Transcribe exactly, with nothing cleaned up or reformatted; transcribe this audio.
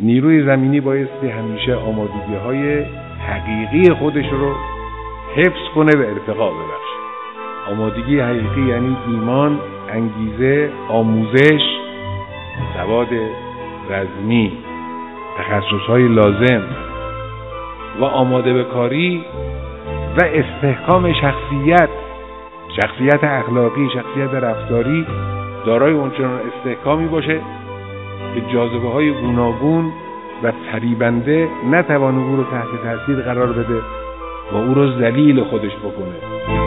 نیروی زمینی بایستی همیشه آمادگی‌های حقیقی خودش رو حفظ کنه و ارتقا ببخشه. آمادگی حقیقی یعنی ایمان، انگیزه، آموزش، سواد رزمی، تخصص‌های لازم و آماده به کاری و استحکام شخصیت، شخصیت اخلاقی، شخصیت رفتاری دارای اونچنان استحکامی باشه که جاذبه‌های گوناگون و فریبنده نتوانه او رو تحت تاثیر قرار بده و او رو ذلیل خودش بکنه.